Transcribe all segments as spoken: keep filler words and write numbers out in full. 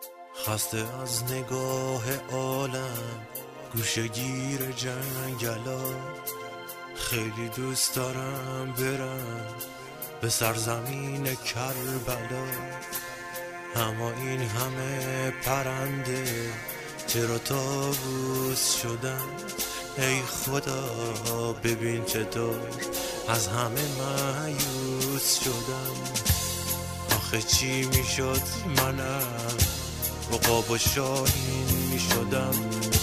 خسته از نگاه عالم گوشه گیر جنگلا، خیلی دوست دارم برم به سرزمین کربلا، اما این همه پرنده چرا طاووس شدن؟ ای خدا ببین چطور از همه مایوس شدم. آخه چی میشد منم عقاب و شاهین میشدم،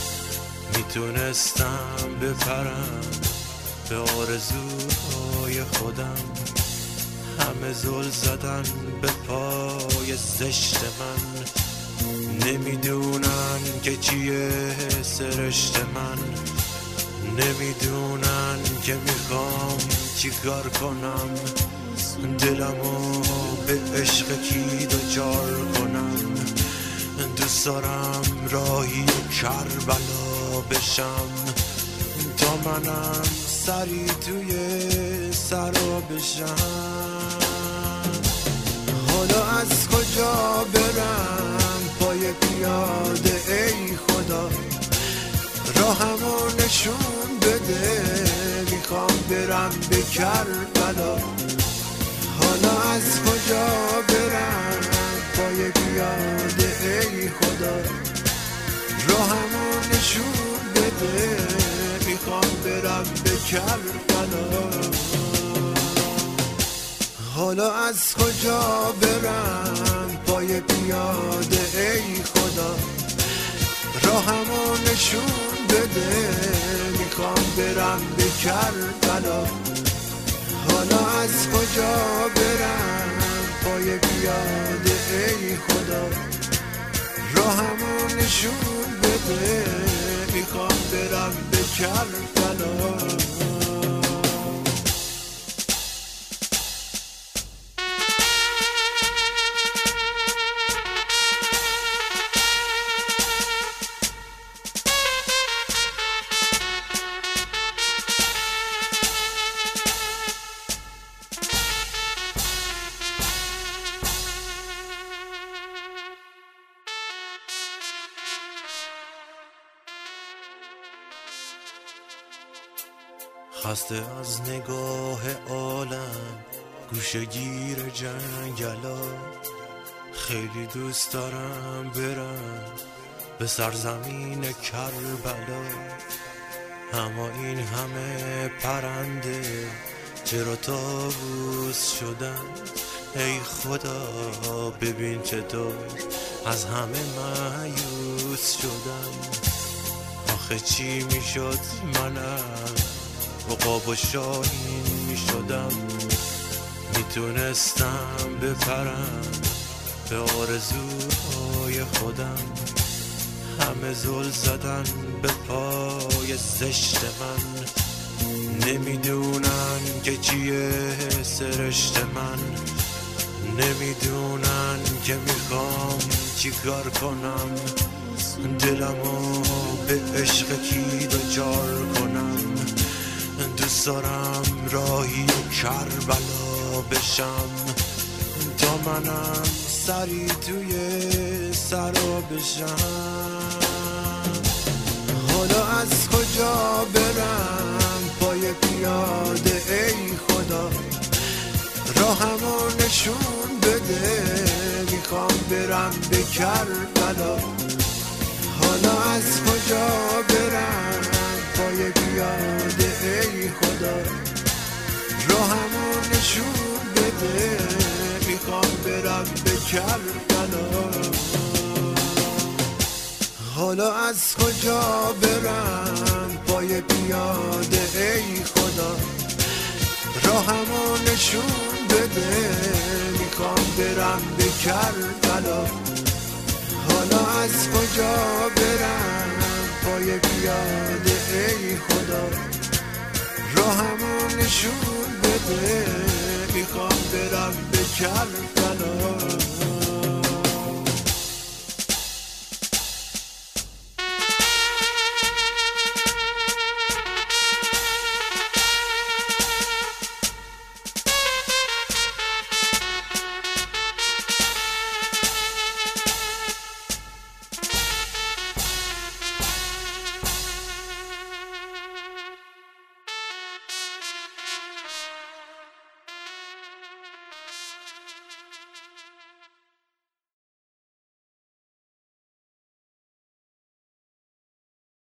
میتونستم بپرم به آرزوهای خودم. همه زل زدن به پای زشت من، نمیدونن که چیه سرشت من، نمیدونن که میخوام چی کار کنم، دلمو به عشق کی دوچار کنم. دوست دارم راهی کربلا بشم تا منم سری توی سرا بشم. حالا از کجا برم پای پیاده ای خدا، راهمو نشون بده میخوام برم به کربلا. حالا از کجا برم پای پیاده ای خدا، راهمو نشون بده میخوام برم به کربلا. حالا از کجا برم پای پیاده ای خدا، راهمو نشون بده میخوام برم به کربلا. حالا از کجا برم پای پیاده ای خدا، راهمو نشون بده میخوام برم به کربلا. خسته از نگاه عالم گوشه گیر جنگلا، خیلی دوست دارم برم به سرزمین کربلا، اما این همه پرنده چرا طاووس شدن؟ ای خدا ببین چطور از همه مایوس شدم. آخه چی میشد منم عقاب و شاهین میشدم، میتونستم بپرم به آرزوهای خودم. همه زل زدن به پای زشت من، نمیدونن که چیه سرشت من، نمیدونن که میخوام چی کار کنم، دلمو به عشق کی دوچار کنم. دوست دارم راهی کربلا بشم تا منم سری توی سرا بشم. حالا از کجا برم پای پیاده ای خدا، راهمو نشون بده میخوام برم به کربلا. حالا از کجا برم پای پیاده ای خدا، راهمو نشون بده میخوام برم به کربلا. حالا از کجا برم پای پیاده ای خدا، راهمو نشون بده میخوام برم به کربلا. حالا از کجا برم پای پیاده ای خدا، راهمو نشون بده میخوام برم به کربلا.